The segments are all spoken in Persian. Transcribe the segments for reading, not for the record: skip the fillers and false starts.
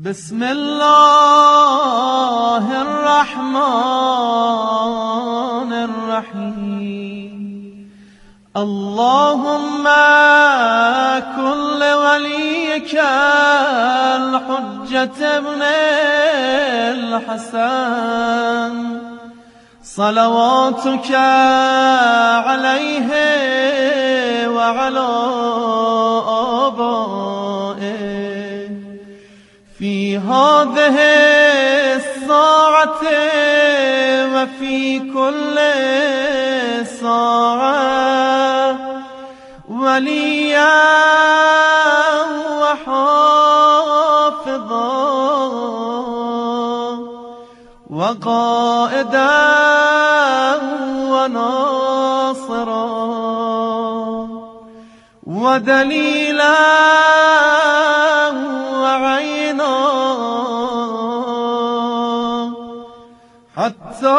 بسم الله الرحمن الرحیم اللهم كن لوليك الحجة ابن الحسن صلواتك عليه وعلى آبائه في هذه الساعة وفي كل ساعة وليا وحافظا وقائدا وناصرا ودليلا وعينا حتى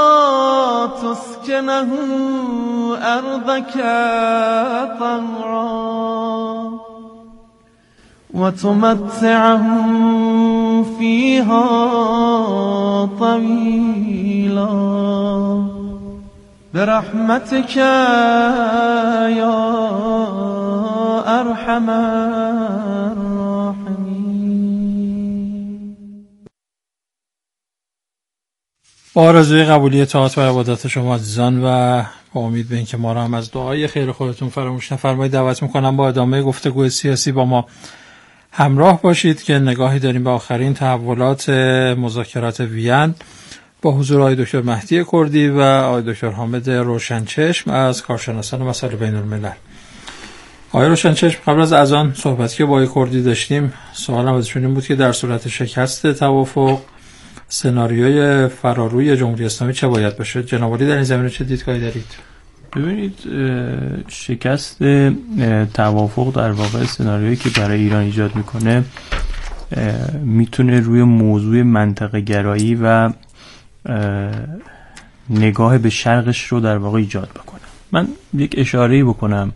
تسكنه أرضك طوعا وتمتعه فيها طويلا برحمتك يا أرحم الراحمين. با آرزوی قبولی طاعت و عبادت شما عزیزان و با امید به اینکه ما را هم از دعای خیر خودتون فراموش نفرمایید دعوت میکنم با ادامه گفتگوی سیاسی با ما همراه باشید که نگاهی داریم به آخرین تحولات مذاکرات وین با حضور آقای دکتر مهدی کردی و آقای دکتر حامد روشنچشم از کارشناسان مسائل بین الملل. آقای روشنچشم، قبل از اذان صحبتی که با آقای کردی داشتیم سوالم ازشون این بود که در صورت شکست توافق سناریوی فراروی جمهوری اسلامی چه باید باشه؟ جناب عالی در این زمینه چه دیدگاهی دارید؟ ببینید، شکست توافق در واقع سناریویی که برای ایران ایجاد میکنه میتونه روی موضوع منطقه گرایی و نگاه به شرقش رو در واقع ایجاد بکنه. من یک اشاره‌ای بکنم.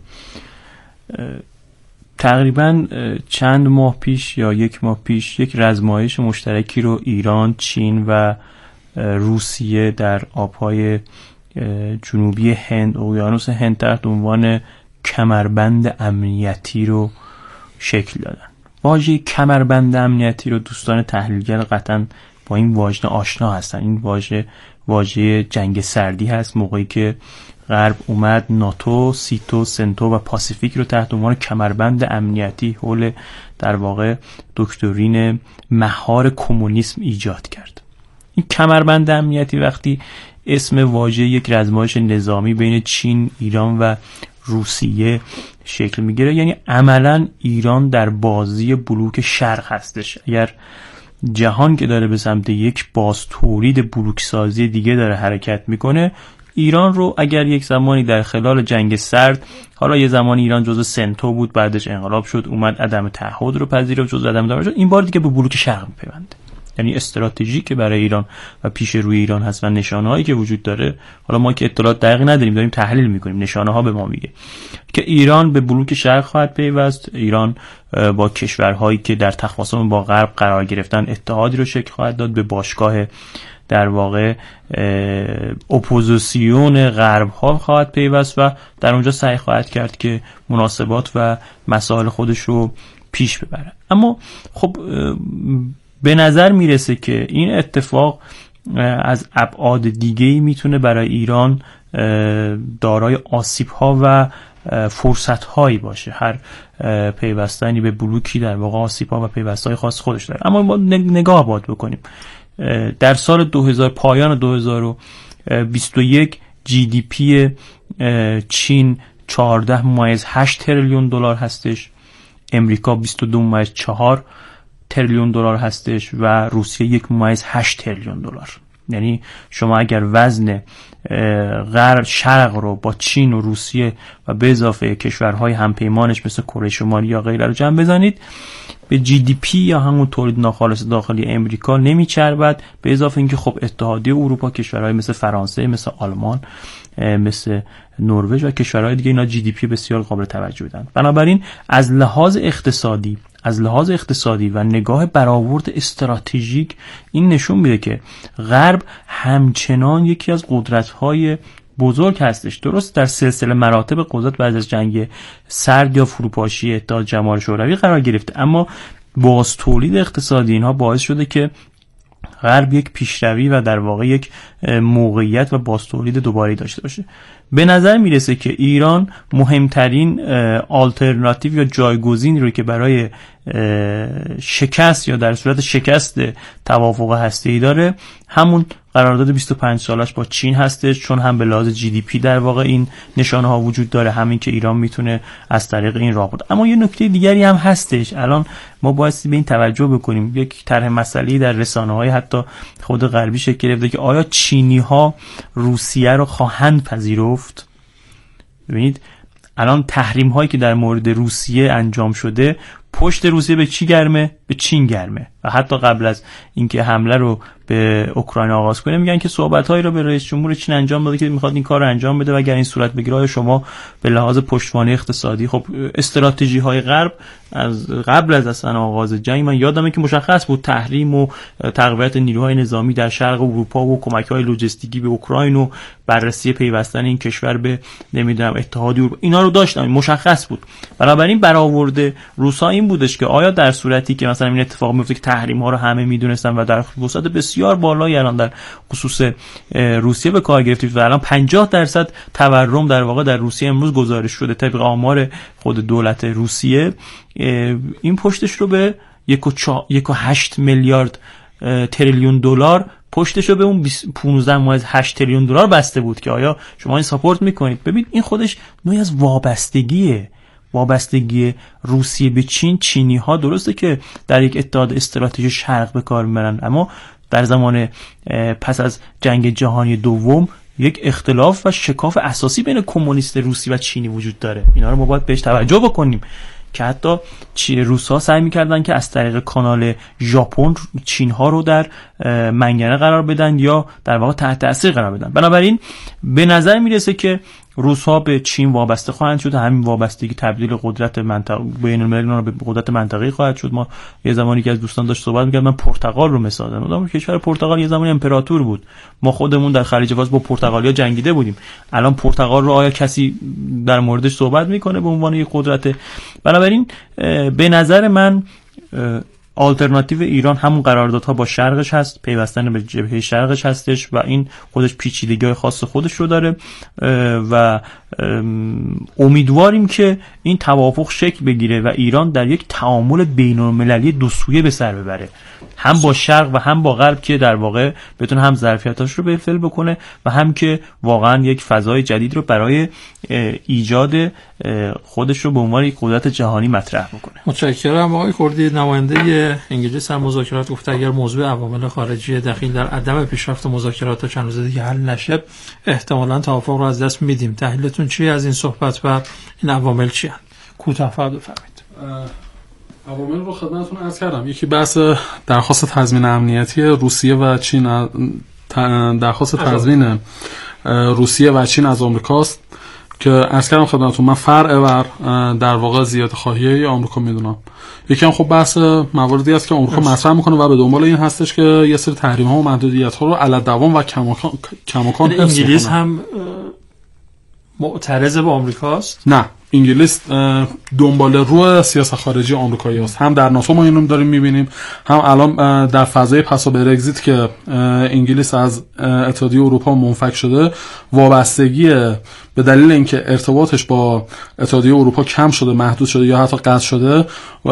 تقریبا چند ماه پیش یا یک ماه پیش یک رزمایش مشترکی رو ایران، چین و روسیه در آبهای جنوبی هند، اقیانوس هند تحت عنوان کمربند امنیتی رو شکل دادن. واژه کمربند امنیتی رو دوستان تحلیلگر قطعا با این واژه آشنا هستن. این واژه جنگ سردی هست، موقعی که غرب اومد ناتو، سیتو، سنتو و پاسیفیک رو تحت عنوان کمربند امنیتی حول در واقع دکترین مهار کمونیسم ایجاد کرد. این کمربند امنیتی وقتی اسم واژه یک رزمایش نظامی بین چین، ایران و روسیه شکل میگیره، یعنی عملا ایران در بازی بلوک شرق هستش. اگر جهان که داره به سمت یک باز تولید بلوک سازی دیگه داره حرکت میکنه، ایران رو اگر یک زمانی در خلال جنگ سرد، حالا یه زمانی ایران جزء سنتو بود، بعدش انقلاب شد، اومد عدم تعهد رو پذیرفت، جزء عدم تعهد شد، این بار دیگه به بلوک شرق میپیونده. یعنی استراتژی که برای ایران و پیش روی ایران هست و نشانه‌هایی که وجود داره، حالا ما که اطلاعات دقیق نداریم، داریم تحلیل میکنیم، نشانه‌ها به ما میگه که ایران به بلوک شرق خواهد پیوست. ایران با کشورهایی که در تخاصم با غرب قرار گرفتن اتحادی رو شکل خواهد داد، به باشگاه در واقع اپوزیسیون غرب ها خواهد پیوست و در اونجا سعی خواهد کرد که مناسبات و مسائل خودش رو پیش ببره. اما خب به نظر میرسه که این اتفاق از ابعاد دیگه‌ای میتونه برای ایران دارای آسیب‌ها و فرصت‌هایی باشه. هر پیوستنی به بلوکی در واقع آسیب‌ها و پیوست‌های خاص خودش داره. اما ما نگاه باید بکنیم. در سال 2000 پایان 2021 جی دی پی چین 14.8 تریلیون دلار هستش، امریکا 22.4 تریلیون دلار هستش و روسیه 1.8 تریلیون دلار. یعنی شما اگر وزن غرب شرق رو با چین و روسیه و به اضافه کشورهای همپیمانش مثل کره شمالی یا غیره رو جمع بزنید، به جی دی پی یا همون تولید ناخالص داخلی امریکا نمیچربد. به اضافه اینکه خب اتحادیه اروپا، کشورهای مثل فرانسه، مثل آلمان، مثل نروژ و کشورهای دیگه اینا جی دی پی بسیار قابل توجه دارن. بنابراین از لحاظ اقتصادی، از لحاظ اقتصادی و نگاه برآورد استراتژیک این نشون میده که غرب همچنان یکی از قدرت‌های بزرگ هستش. درست در سلسله مراتب قدرت بعد از جنگ سرد یا فروپاشی اتحاد جماهیر شوروی قرار گرفته، اما باز تولید اقتصادی اینها باعث شده که غرب یک پیشروی و در واقع یک موقعیت و باز تولید دوباره داشته باشه. به نظر میرسه که ایران مهمترین آلترناتیو یا جایگزینی رو که برای شکست یا در صورت شکست توافق هسته‌ای داره همون قرارداد 25 سالش با چین هستش، چون هم به لحاظ جی دی پی در واقع این نشانه ها وجود داره، همین که ایران میتونه از طریق این راه بره. اما یه نکته دیگری هم هستش، الان ما باید به این توجه بکنیم. یک طرح مسئله‌ای در رسانه‌های حتی خود غربی شکل گرفته که آیا چینی‌ها روسیه رو خواهند پذیرفت؟ ببینید الان تحریم هایی که در مورد روسیه انجام شده، پشت روسیه به چی گرمه؟ به چین گرمه. و حتی قبل از اینکه حمله رو به اوکراین آغاز کنه میگن که صحبت‌هایی رو به رئیس جمهور چین انجام داده که میخواد این کار رو انجام بده و اگر این صورت بگیره شما به لحاظ پشتوانه اقتصادی. خب استراتژی‌های غرب از قبل از اصلا آغاز جنگ من یادمه که مشخص بود، تحریم و تقویت نیروهای نظامی در شرق اروپا و کمک‌های لوجستیکی به اوکراین و بررسی پیوستن این کشور به نمیدونم اتحاد اروپا، اینا رو داشتن، مشخص بود. بنابراین برآورد روسا این بودش که آیا در صورتی که مثلا این اتفاق میفته که تحریم ها رو همه میدونستن و در وسعت بسیار بالایی الان در خصوص روسیه به کار گرفتید و الان 50% تورم در واقع در روسیه امروز گزارش شده طبق آمار خود دولت روسیه، این پشتش رو به 1.8 میلیارد تریلیون دلار پشتش رو به اون 15.8 تریلیون دلار بسته بود که آیا شما این ساپورت میکنید؟ ببین این خودش نوعی از وابستگی روسیه به چین. چینی ها درسته که در یک اتحاد استراتژی شرق به کار میبرن، اما در زمان پس از جنگ جهانی دوم یک اختلاف و شکاف اساسی بین کمونیست روسی و چینی وجود داره. اینا رو ما باید بهش توجه بکنیم که حتی روس‌ها سعی می‌کردن که از طریق کانال ژاپن چین‌ها رو در منگنه قرار بدن یا در واقع تحت تاثیر قرار بدن. بنابراین به نظر میرسه که روس‌ها به چین وابسته خواهند شد، همین وابستگی تبدیل قدرت منطقه بین الملل به قدرت منطقه‌ای خواهد شد. ما یه زمانی که از دوستان داشت صحبت می‌کردم، من پرتغال رو مثال زدم. کشور پرتغال یه زمانی امپراتور بود، ما خودمون در خلیج فارس با پرتغالیا جنگیده بودیم. الان پرتغال رو آیا کسی در موردش صحبت می‌کنه به عنوان یک قدرت؟ بنابراین به نظر من آلترناتیو ایران همون قراردادها با شرقش هست، پیوستن به جبهه شرقش هستش و این خودش پیچیدگی‌های خاص خودش رو داره و امیدواریم که این توافق شکل بگیره و ایران در یک تعامل بین‌المللی دو سویه به سر ببره، هم با شرق و هم با غرب، که در واقع بتونه هم ظرفیتاش رو بالفعل بکنه و هم که واقعا یک فضای جدید رو برای ایجاد خودش رو به عنوان یک قدرت جهانی مطرح بکنه. متشکرم. آقای کردی، نماینده انگلیس هم مذاکرات گفته اگر موضوع عوامل خارجی دخیل در عدم پیشرفت مذاکرات تا چند روز دیگه حل نشه احتمالاً توافق رو از دست میدیم. تحلیلتون چیه از این صحبت و این عوامل چی هستند؟ کوتاه بفرمایید. عوامل رو خدمتتون عرض کردم. یکی بحث درخواست تضمین امنیتی روسیه و چین، درخواست تضمین روسیه و چین از آمریکاست که عرض کردم خدمتتون من فرع بر در واقع زیاده خواهی آمریکا میدونم. یکی هم خب بحث مواردی است که آمریکا مطرح میکنه و به دنبال این هستش که یه سری تحریم ها و محدودیت ها رو علی دوام و کماکان انگلیس هم معترض به آمریکاست؟ نه، انگلیس دنبال رو سیاست خارجی آمریکایی است. هم در ناتو ما اینو داریم میبینیم، هم الان در فضای پس از برگزیت که انگلیس از اتحادیه اروپا منفک شده، وابستگی به دلیل اینکه ارتباطش با اتحادیه اروپا کم شده، محدود شده یا حتی قطع شده،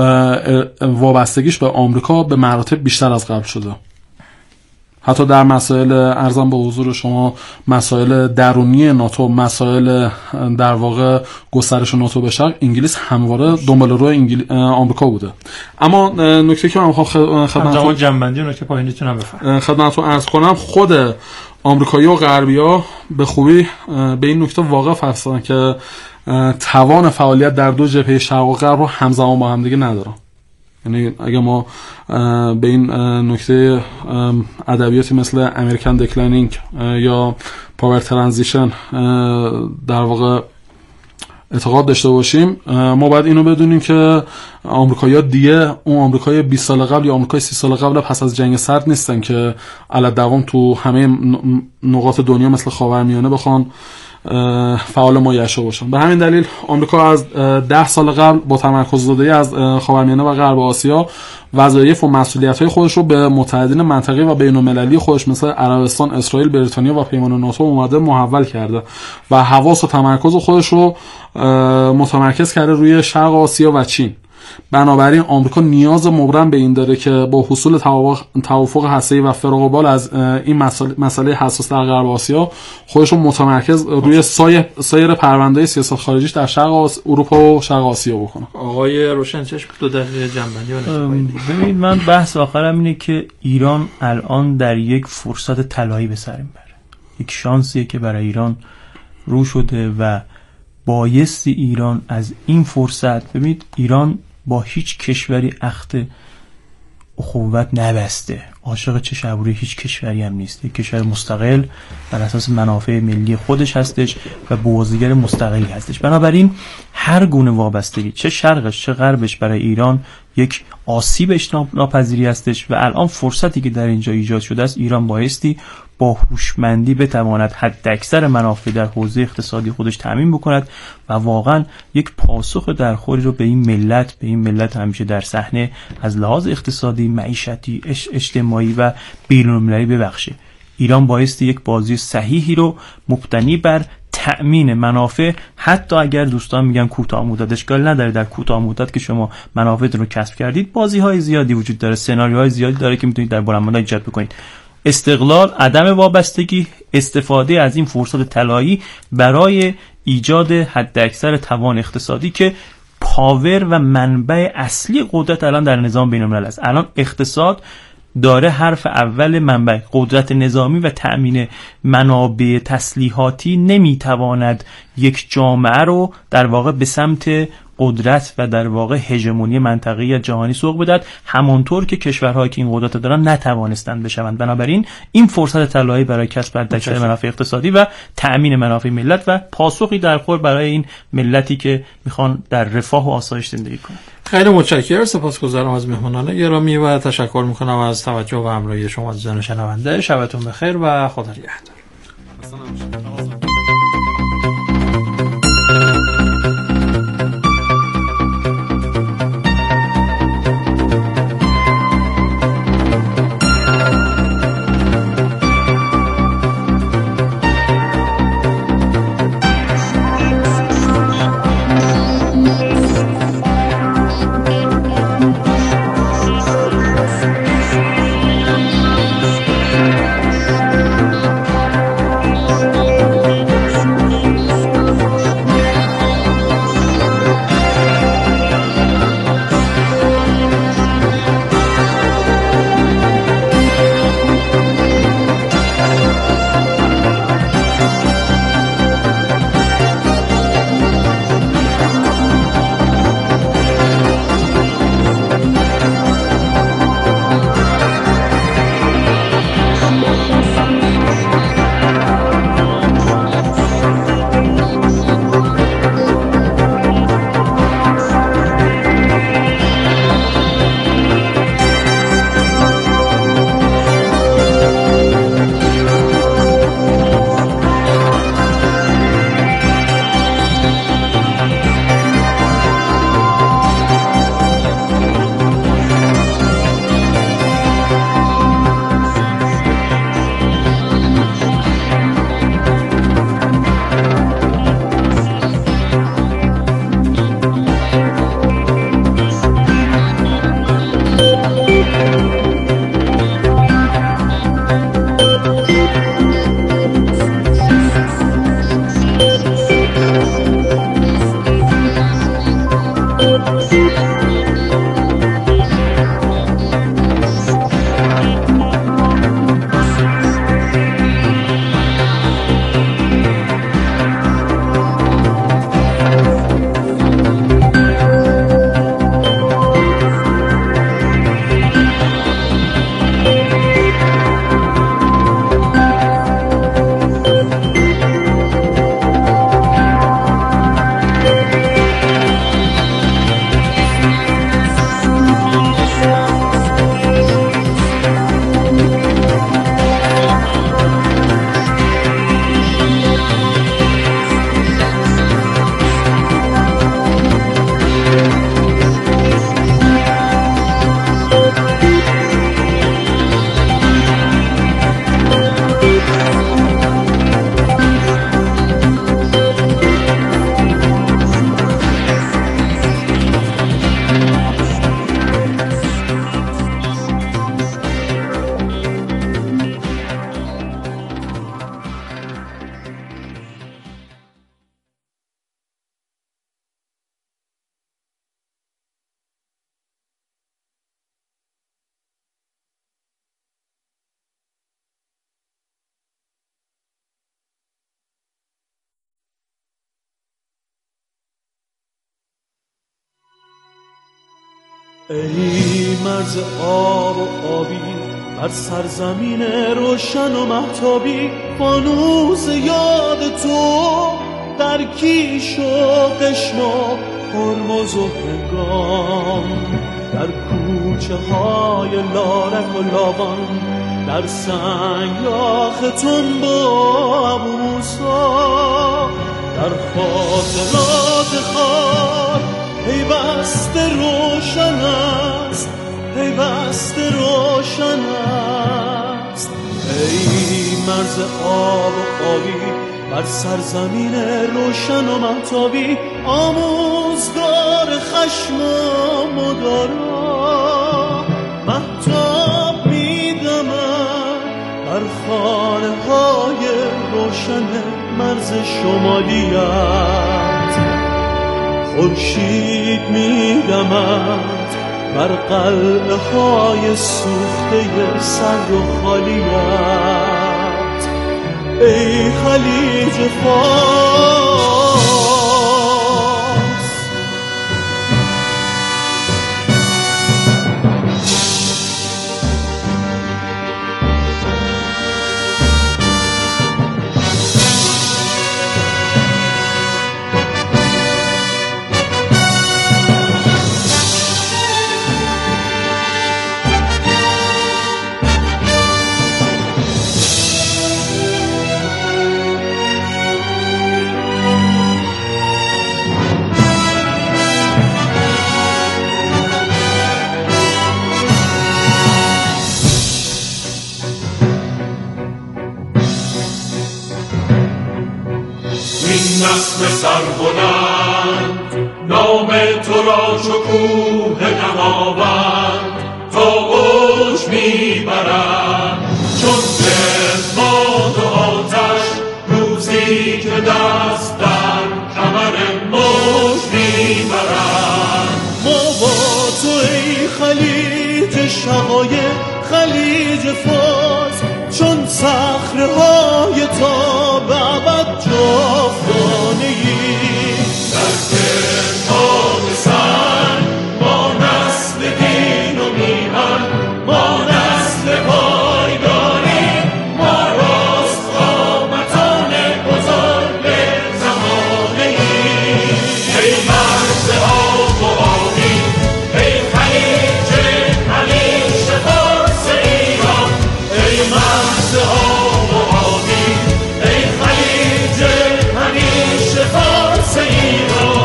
وابستگیش به آمریکا به مراتب بیشتر از قبل شده. حتی در مسائل ارزم به حضور شما، مسائل درونی ناتو، مسائل در واقع گسترش ناتو به شرق، انگلیس همواره دنبال روی آمریکا بوده. اما نکته که من می‌خوام خدمتتون جنبندی نکته پایینیتون بفرمایید خدمتتون عرض کنم، خود آمریکایی و غربی‌ها به خوبی به این نکته واقف هستن که توان فعالیت در دو جبهه شرق و غرب رو همزمان با هم دیگه ندارن. یعنی اگه ما به این نکته ادبیاتی مثل امریکن دکلاینینگ یا پاور ترانزیشن در واقع اعتقاد داشته باشیم، ما باید اینو بدونیم که آمریکایی‌ها دیگه اون آمریکای 20 سال قبل یا آمریکای 30 سال قبل پس از جنگ سرد نیستن که علی دوام تو همه نقاط دنیا مثل خاورمیانه بخوان فعال مایع‌شو باشن. به همین دلیل آمریکا از 10 سال قبل با تمرکز زدایی از خاورمیانه و غرب آسیا وظایف و مسئولیت‌های خودش رو به متحدین منطقه‌ای و بین‌المللی خودش مثل عربستان، اسرائیل، بریتانیا و پیمان ناتو اومده محول کرده و حواس و تمرکز خودش رو متمرکز کرده روی شرق آسیا و چین. بنابراین آمریکا نیاز مبرم به این داره که با حصول توافق هسته‌ای و فراغ بال از این مسئله حساس در غرب آسیا خودش رو متمرکز روی سایر پرونده‌های سیاست خارجیش در شرق اروپا و شرق آسیا بکنه. آقای روشنچشم 2 دقیقه جنبندی ببینید، من بحث آخرم اینه که ایران الان در یک فرصت طلایی به سر میبره، یک شانسیه که برای ایران رو شده و بایستی ایران از این فرصت، ببینید ایران با هیچ کشوری عهد اخوت نبسته، عاشق چه شبوری هیچ کشوری هم نیست، یک کشور مستقل بر اساس منافع ملی خودش هستش و بازیگر مستقلی هستش. بنابراین هر گونه وابستگی چه شرقش چه غربش برای ایران یک آسیبش ناپذیری هستش و الان فرصتی که در اینجا ایجاد شده است، ایران بایستی با هوشمندی بتواند حداکثر منافع در حوزه اقتصادی خودش تامین بکند و واقعا یک پاسخ درخوری رو به این ملت همیشه در صحنه از لحاظ اقتصادی، معیشتی، اجتماعی و بین‌المللی ببخشه. ایران بایستی یک بازی صحیحی رو مبتنی بر تأمین منافع، حتی اگر دوستان میگن کوتاه مدت، اشکال نداره در کوتاه مدت که شما منافعتون رو کسب کردید، بازی‌های زیادی وجود داره، سناریوهای زیادی داره که میتونید در بلند مدت ایجاد بکنید. استقلال، عدم وابستگی، استفاده از این فرصت طلایی برای ایجاد حداکثر توان اقتصادی که پاور و منبع اصلی قدرت الان در نظام بین‌الملل است. الان اقتصاد داره حرف اول منبع قدرت نظامی و تأمین منابع تسلیحاتی نمیتواند یک جامعه رو در واقع به سمت قدرت و در واقع هژمونی منطقه‌ای یا جهانی سوق بدهد، همانطور که کشورهایی که این قدرت دارن نتوانستند بشوند. بنابراین این فرصت طلایی برای کسب حداکثر منافع اقتصادی و تأمین منافع ملت و پاسخی در خور برای این ملتی که میخوان در رفاه و آسایش زندگی کنند. خیلی متشکرم، سپاسگزارم از مهمانان گرامی و تشکر میکنم از توجه و همراهی شما عزیزان شنونده. شبتون بخیر و خدا نگهدار. ای مرز آب و آبی بر سرزمین روشن و مهتابی، فانوس یاد تو در کیش و قشم و هرمز و هنگام، در کوچه های لارک و لاوان، در سنگلاخ تنب و ابو موسا، در خاطرات خار پیوسته روشن است، پیوسته روشن است. ای مرز آب و آبی بر سرزمین روشن و مهتابی، آموزگار خشم و مدارا، مهتاب میدمد بر خانه های روشن مرز شمالیت، خورشید میدمد بر قلعه های سوخته سرد و خالیت. ای خلیج فارس، نسل سربلند نام تو را چو کوه دماوند تا اوج میبرد، چون باد و آتش روزی که دست در کمر موج میبرد. ما با تو ای خلیج شقایق، خلیج فارس، چون صخره‌های تا به ابد جاودانه‌ای. در کردان سنگ ما نسل دین و میهن، ما نسل پایداری، ما راست قامتان بزرگ زمانه‌ای. ای مرز آب و آبی، ای خلیج همیشه فارس ایران، ای مرز آب و آبی، ای خلیج همیشه فارس ایران.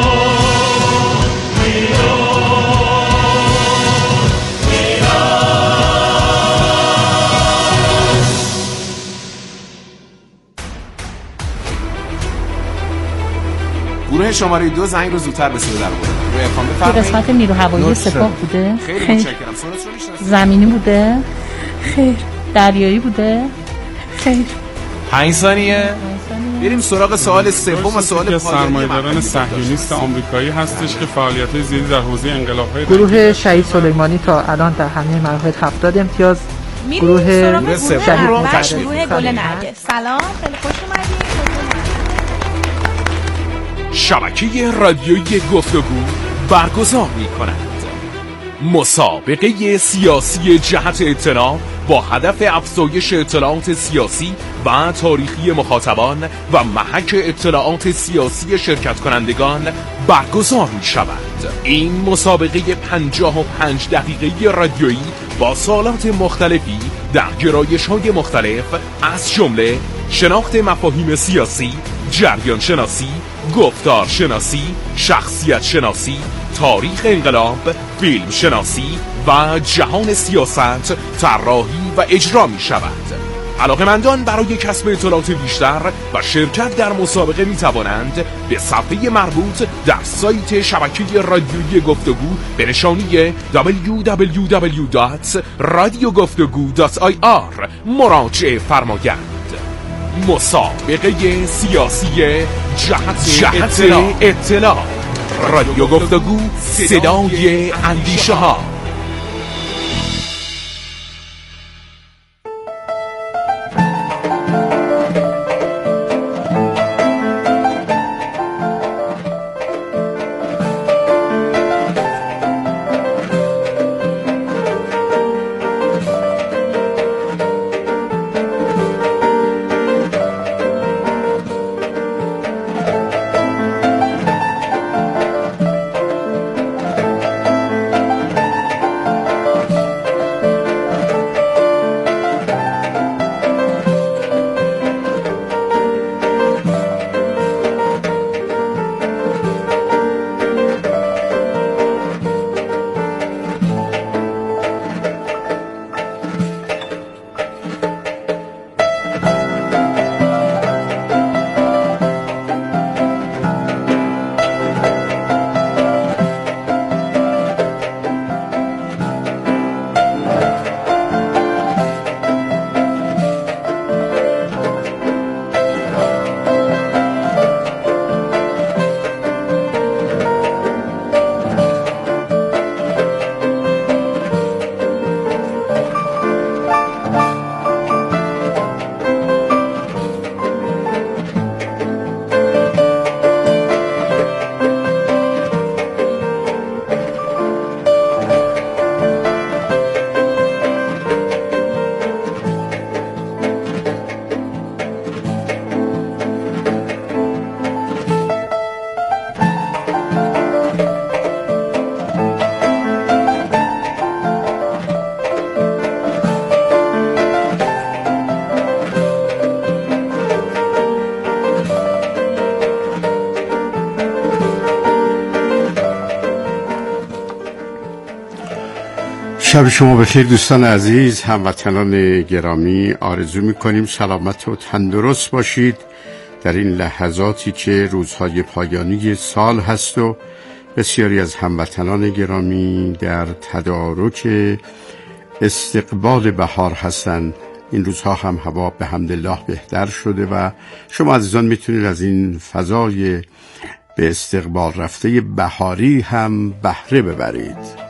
گروه شماره 2 زنگ رو زودتر به صدا درآورد. روی ارقام تو بفرمایید. قسمت نیروهوایی سپاه بوده؟ خیلی متشکرم. صورتشو میشناسید؟ زمینی بوده؟ خیر. دریایی بوده؟ خیر. 5 ثانیه. بریم سراغ سوال سوم و سوال که پایانی. سرمایه‌داران صهیونیست آمریکایی هستش که فعالیت‌های زیادی در حوزه انقلاب‌های گروه شهید سلیمانی تا الان در همه مراحل 70 امتیاز. گروه شهید گروه گل نرگس. سلام، خیلی خوش اومدید. شبکه رادیویی گفتگو برگزار می‌کند مسابقه سیاسی جهت اطلاع با هدف افزایش اطلاعات سیاسی و تاریخی مخاطبان و محک اطلاعات سیاسی شرکت کنندگان برگزار می شود. این مسابقه 55 دقیقه رادیویی با سوالات مختلفی در گرایش‌های مختلف از جمله شناخت مفاهیم سیاسی، جریان شناسی، گفتار شناسی، شخصیت شناسی، تاریخ انقلاب، فیلم شناسی و جهان سیاست طراحی و اجرا می شود. علاقه‌مندان برای کسب اطلاعات بیشتر و شرکت در مسابقه می توانند به صفحه مربوط در سایت شبکه رادیویی گفتگو به نشانی www.radiogoftagoo.ir مراجعه فرمایند. مسابقه سیاسی جهت اطلاع رادیو گفتگو، صدای اندیشه ها. شب شما بخیر دوستان عزیز، هموطنان گرامی. آرزو میکنیم سلامت و تندرست باشید در این لحظاتی که روزهای پایانی سال هست و بسیاری از هموطنان گرامی در تدارک استقبال بهار هستند. این روزها هم هوا به حمدالله بهتر شده و شما عزیزان میتونید از این فضای به استقبال رفته بهاری هم بهره ببرید.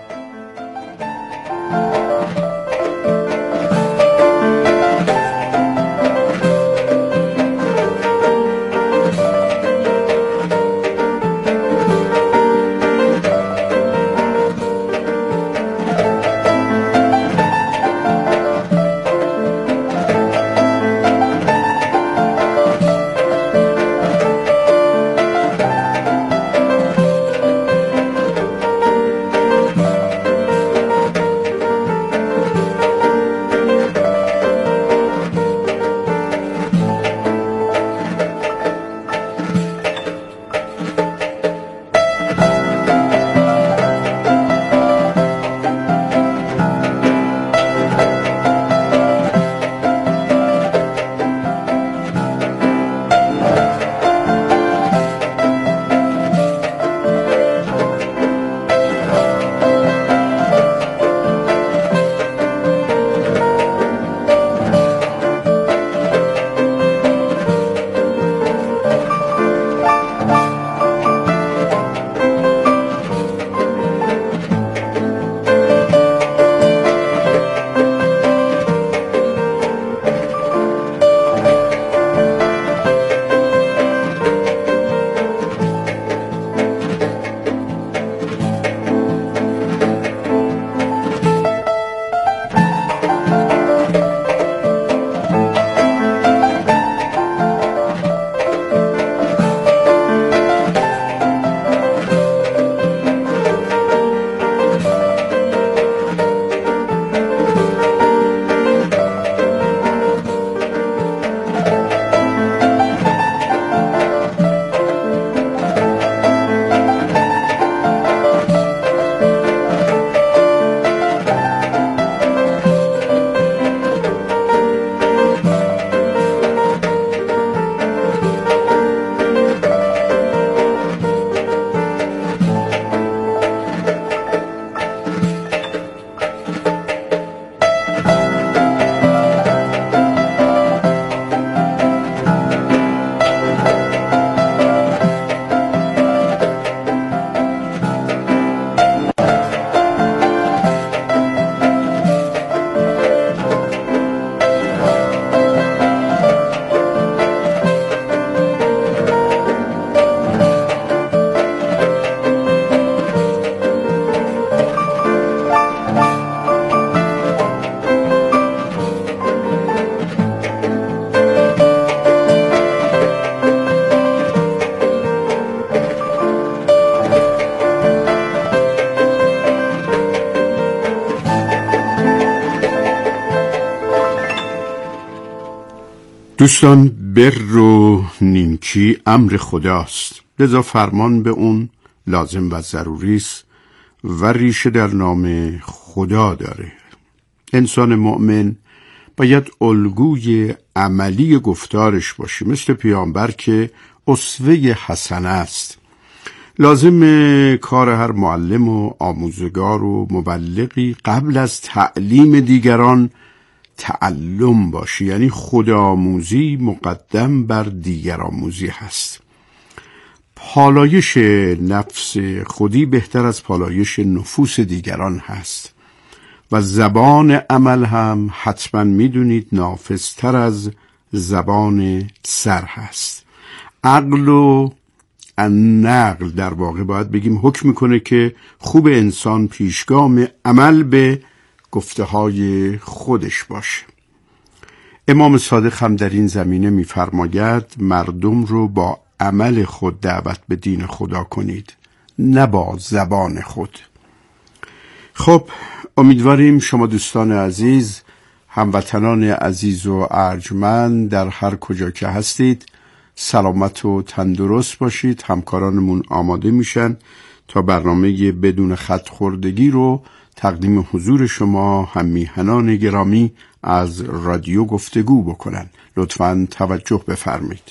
دوستان، بر و نیکی امر خداست، لذا فرمان به اون لازم و ضروری است و ریشه در نام خدا داره. انسان مؤمن باید الگوی عملی گفتارش باشه، مثل پیامبر که اسوه حسنه است. لازم کار هر معلم و آموزگار و مبلغی قبل از تعلیم دیگران تعلم باشه، یعنی خودآموزی مقدم بر دیگر آموزی هست. پالایش نفس خودی بهتر از پالایش نفوس دیگران هست و زبان عمل هم حتما میدونید نافذتر از زبان سر هست. عقل و نقل در واقع باید بگیم حکم میکنه که خوب انسان پیشگام عمل به گفته های خودش باشه. امام صادق هم در این زمینه میفرماید مردم رو با عمل خود دعوت به دین خدا کنید، نه با زبان خود. خب امیدواریم شما دوستان عزیز، هموطنان عزیز و ارجمند در هر کجا که هستید سلامت و تندرست باشید. همکارانمون آماده میشن تا برنامه بدون خط خوردگی رو تقدیم حضور شما هم میهنان گرامی از رادیو گفتگو بکنن. لطفاً توجه بفرمایید.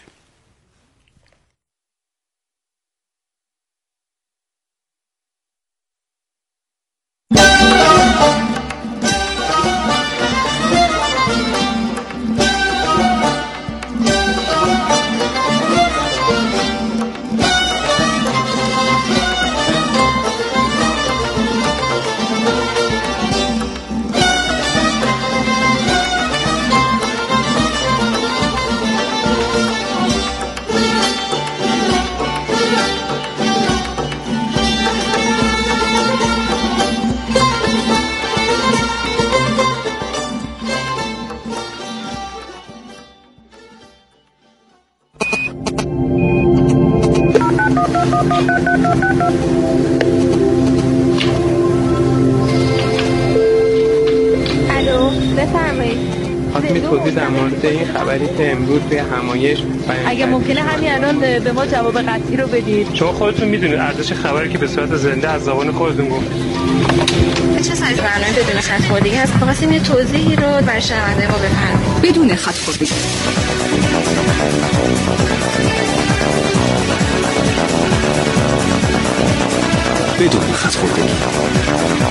در مورد این خبری که امروز توی همایش اگه ممکنه همین الان به ما جواب قطعی رو بدید، چون خودتون میدونید ارزش خبری که به صورت زنده از زبان خودتون گفتید. چه سایز برنامه بدون خط خوردگی هست؟ خواستیم یه توضیحی رو برای شنونده ما بفرمایید. بدون خط خوردگی. بدون خط خوردگی.